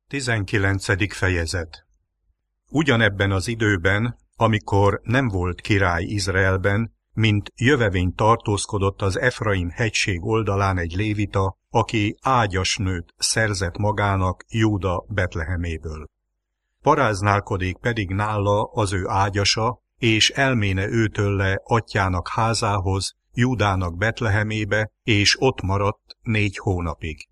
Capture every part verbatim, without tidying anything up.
Tizenkilencedik fejezet. Ugyanebben az időben, amikor nem volt király Izraelben, mint jövevény tartózkodott az Efraim hegység oldalán egy lévita, aki ágyasnőt szerzett magának Júda Betleheméből. Paráználkodik pedig nála az ő ágyasa, és elméne őtőle atyának házához, Júdának Betlehemébe, és ott maradt négy hónapig.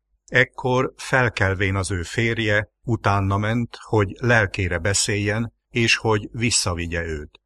Ekkor felkelvén az ő férje utána ment, hogy lelkére beszéljen, és hogy visszavigye őt.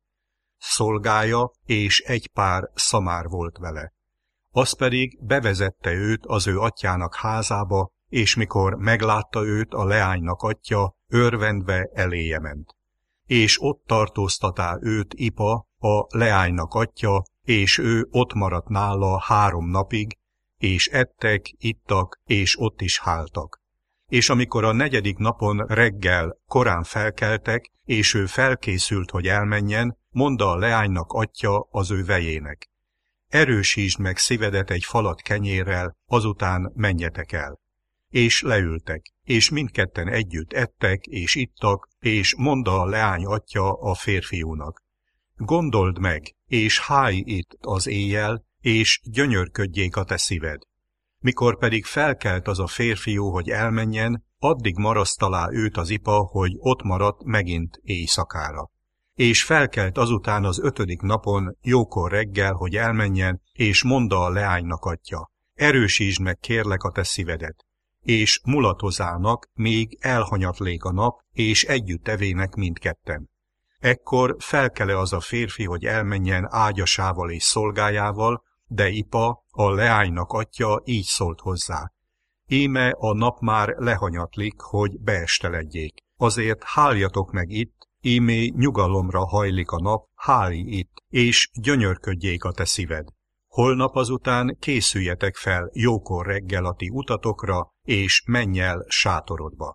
Szolgája és egy pár szamár volt vele. Az pedig bevezette őt az ő atyának házába, és mikor meglátta őt a leánynak atya, örvendve eléje ment. És ott tartóztatá őt Ipa, a leánynak atya, és ő ott maradt nála három napig, és ettek, ittak, és ott is háltak. És amikor a negyedik napon reggel korán felkeltek, és ő felkészült, hogy elmenjen, mondta a leánynak atya az ő vejének: erősítsd meg szívedet egy falat kenyérrel, azután menjetek el. És leültek, és mindketten együtt ettek, és ittak, és mondta a leány atya a férfiúnak: gondold meg, és háj itt az éjjel, és gyönyörködjék a te szíved. Mikor pedig felkelt az a férfiú, hogy elmenjen, addig marasztalá őt az Ipa, hogy ott maradt megint éjszakára. És felkelt azután az ötödik napon, jókor reggel, hogy elmenjen, és mondta a leánynak atya: erősítsd meg kérlek a te szívedet. És mulatozának, még elhanyatlék a nap, és együtt tevének mindketten. Ekkor felkele az a férfi, hogy elmenjen ágyasával és szolgájával, de Ipa, a leánynak atya így szólt hozzá: íme a nap már lehanyatlik, hogy beesteledjék. Azért háljatok meg itt, ímé nyugalomra hajlik a nap, hálj itt, és gyönyörködjék a te szíved. Holnap azután készüljetek fel jókor reggel a ti utatokra, és menj el sátorodba.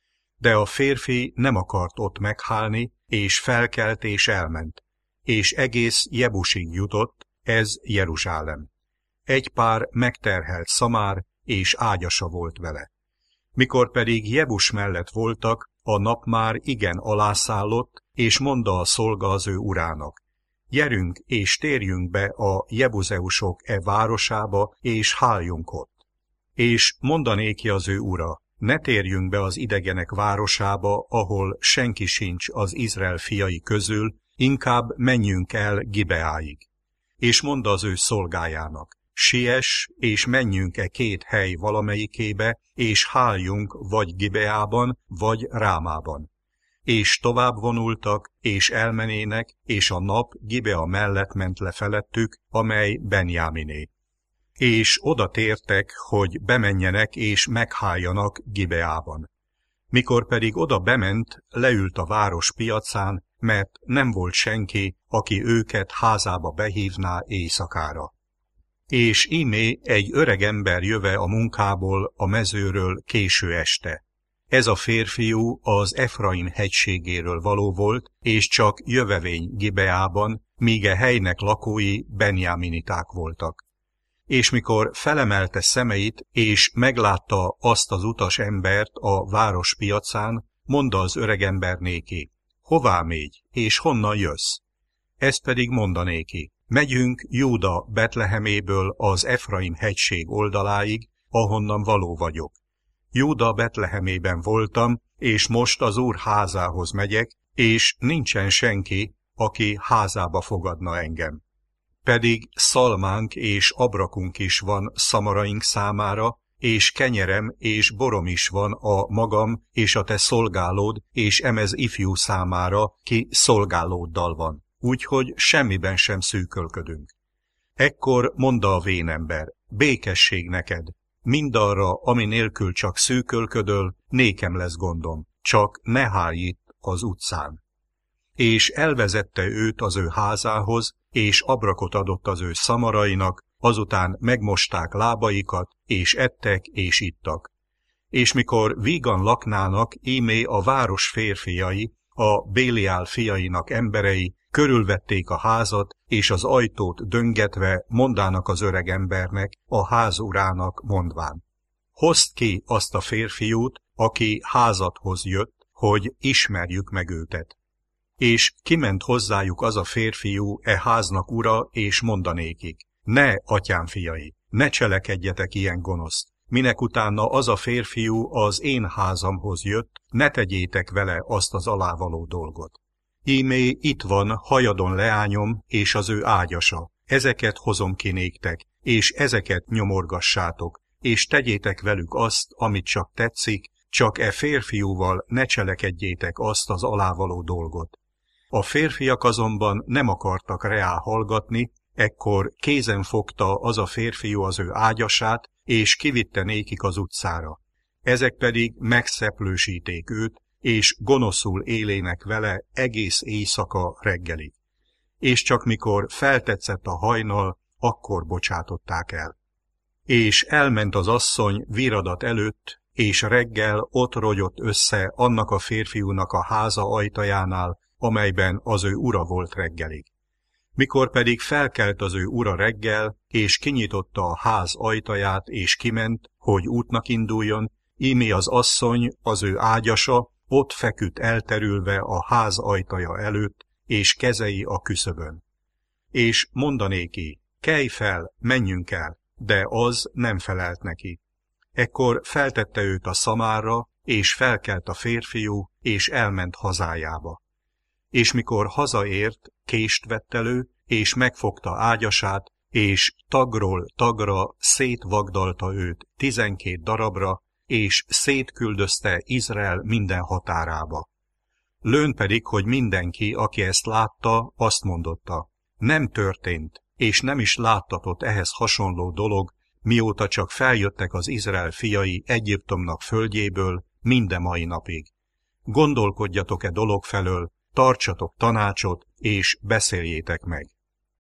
De a férfi nem akart ott meghálni, és felkelt és elment, és egész Jebusig jutott, ez Jeruzsálem. Egy pár megterhelt szamár és ágyasa volt vele. Mikor pedig Jebus mellett voltak, a nap már igen alászállott, és mondta a szolga az ő urának: gyerünk és térjünk be a jebuzeusok e városába, és háljunk ott. És mondanéki az ő ura: ne térjünk be az idegenek városába, ahol senki sincs az Izrael fiai közül, inkább menjünk el Gibeáig. És mondta az ő szolgájának: siess, és menjünk e két hely valamelyikébe, és háljunk vagy Gibeában, vagy Rámában. És tovább vonultak, és elmenének, és a nap Gibea mellett ment le felettük, amely Benjáminé. És oda tértek, hogy bemenjenek és megháljanak Gibeában. Mikor pedig oda bement, leült a város piacán, mert nem volt senki, aki őket házába behívná éjszakára. És ímé egy öreg ember jöve a munkából, a mezőről késő este. Ez a férfiú az Efraim hegységéről való volt, és csak jövevény Gibeában, míg a helynek lakói benjaminiták voltak. És mikor felemelte szemeit, és meglátta azt az utas embert a város piacán, mondta az öregember néki: hová mégy, és honnan jössz? Ez pedig mondanéki: megyünk Júda Betleheméből az Efraim hegység oldaláig, ahonnan való vagyok. Júda Betlehemében voltam, és most az Úr házához megyek, és nincsen senki, aki házába fogadna engem. Pedig szalmánk és abrakunk is van szamaraink számára, és kenyerem és borom is van a magam és a te szolgálód és emez ifjú számára, ki szolgálóddal van, úgyhogy semmiben sem szűkölködünk. Ekkor mondta a vénember: békesség neked, mindarra, ami nélkül csak szűkölködöl, nékem lesz gondom, csak ne hálj itt az utcán. És elvezette őt az ő házához, és abrakot adott az ő szamarainak, azután megmosták lábaikat, és ettek és ittak. És mikor vígan laknának, ímé a város férfiai, a Béliál fiainak emberei körülvették a házat, és az ajtót döngetve mondának az öreg embernek, a ház urának mondván: hozd ki azt a férfiút, aki házadhoz jött, hogy ismerjük meg őtet. És kiment hozzájuk az a férfiú e háznak ura, és mondanékik, ne, atyám fiai, ne cselekedjetek ilyen gonoszt, minek utána az a férfiú az én házamhoz jött, ne tegyétek vele azt az alávaló dolgot. Ímé itt van hajadon leányom és az ő ágyasa, ezeket hozom ki néktek, és ezeket nyomorgassátok, és tegyétek velük azt, amit csak tetszik, csak e férfiúval ne cselekedjétek azt az alávaló dolgot. A férfiak azonban nem akartak reá hallgatni, ekkor kézen fogta az a férfiú az ő ágyasát, és kivitte nékik az utcára. Ezek pedig megszeplősíték őt, és gonoszul élének vele egész éjszaka reggelig. És csak mikor feltetszett a hajnal, akkor bocsátották el. És elment az asszony viradat előtt, és reggel ott rogyott össze annak a férfiúnak a háza ajtajánál, amelyben az ő ura volt reggelig. Mikor pedig felkelt az ő ura reggel, és kinyitotta a ház ajtaját, és kiment, hogy útnak induljon, ímé az asszony, az ő ágyasa, ott feküdt elterülve a ház ajtaja előtt, és kezei a küszöbön. És mondanéki, kelj fel, menjünk el, de az nem felelt neki. Ekkor feltette őt a szamárra, és felkelt a férfiú, és elment hazájába. És mikor hazaért, kést vett elő, és megfogta ágyasát, és tagról tagra szétvagdalta őt tizenkét darabra, és szétküldözte Izrael minden határába. Lőn pedig, hogy mindenki, aki ezt látta, azt mondotta, nem történt, és nem is láttatott ehhez hasonló dolog, mióta csak feljöttek az Izrael fiai Egyiptomnak földjéből minden mai napig. Gondolkodjatok e dolog felől, tartsatok tanácsot, és beszéljétek meg.